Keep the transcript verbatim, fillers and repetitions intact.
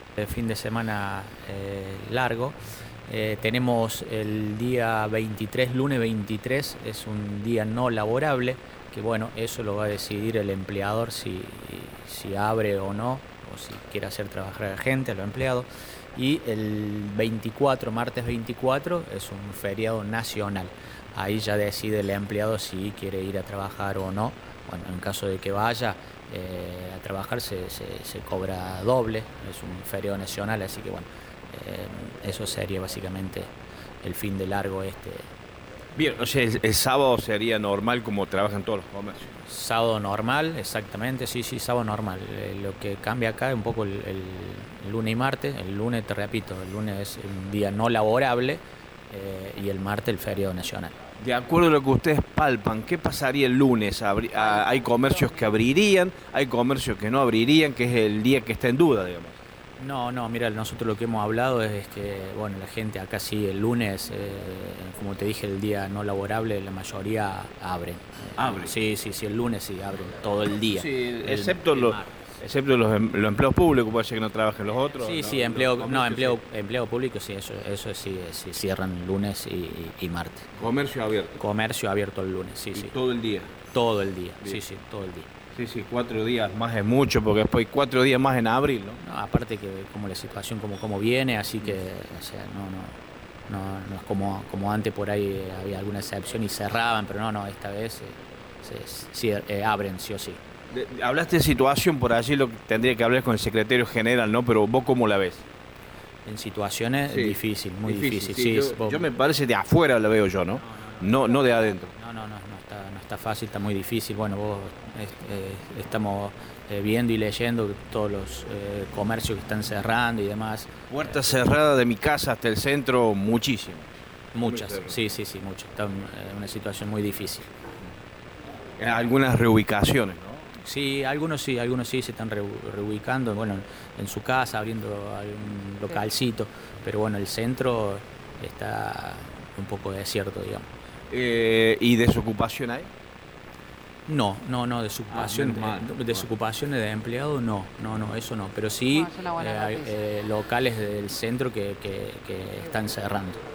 El fin de semana eh, largo. Eh, tenemos el día veintitrés, lunes veintitrés, es un día no laborable, que bueno, eso lo va a decidir el empleador si, si abre o no, o si quiere hacer trabajar a la gente, a los empleados. Y el veinticuatro, martes veinticuatro, es un feriado nacional. Ahí ya decide el empleado si quiere ir a trabajar o no. Bueno, en caso de que vaya eh, a trabajar se, se, se cobra doble, es un feriado nacional, así que bueno, eh, eso sería básicamente el fin de largo este. Bien, o sea, el, el sábado sería normal como trabajan todos los comercios. Sábado normal, exactamente, sí, sí, sábado normal. Eh, lo que cambia acá es un poco el, el, el lunes y martes. El lunes, te repito, el lunes es un día no laborable eh, y el martes el feriado nacional. De acuerdo a lo que ustedes palpan, ¿qué pasaría el lunes? Abri- a- Hay comercios que abrirían, hay comercios que no abrirían, que es el día que está en duda, digamos. No, no, mira, nosotros lo que hemos hablado es, es que, bueno, la gente acá sí, el lunes, eh, como te dije, el día no laborable, la mayoría abren. Abre. Sí, sí, sí, el lunes sí, abren todo el día. Sí, El- excepto, el los, martes. excepto los, em- los empleos públicos, puede ser que no trabajen los otros. Sí, ¿no? sí, Los empleo, no, comercios, empleo, sí. empleo público, sí, eso, eso sí, sí, cierran lunes y, y- y martes. Comercio abierto. Comercio abierto el lunes, sí, Y sí. todo el día. Todo el día, Bien. sí, sí, todo el día. Sí, sí, cuatro días más es mucho, porque después hay cuatro días más en abril, ¿no? No, aparte que como la situación como, como viene, así que, o sea, no, no, no, no es como, como antes por ahí eh, había alguna excepción y cerraban, pero no, no, esta vez eh, se, sí, eh, abren sí o sí. De- de- hablaste de situación, por allí lo que tendría que hablar con el secretario general, ¿no? Pero vos cómo la ves. En situaciones Sí, difícil, muy difícil, sí, sí. yo, es- vos- yo me parece de afuera la veo yo, ¿no? No, no de adentro. No, no, no, no está, no está fácil, está muy difícil. Bueno, vos est- eh, estamos eh, viendo y leyendo todos los eh, comercios que están cerrando y demás. Puerta cerrada de mi casa hasta el centro, muchísimo. Muchas, cerrado. sí, sí, sí, muchas. Está en una situación muy difícil. Eh, Algunas reubicaciones, ¿no? Sí, algunos sí, algunos sí se están reu- reubicando, bueno, en su casa, abriendo algún localcito, pero bueno, el centro está un poco desierto, digamos. Eh, ¿y desocupación hay? No, no, no, desocupación, Ah, menos mal. de, desocupaciones de empleados no, no, no, eso no, pero sí Ah, es una buena eh, hay, noticia. eh, locales del centro que, que- que están cerrando.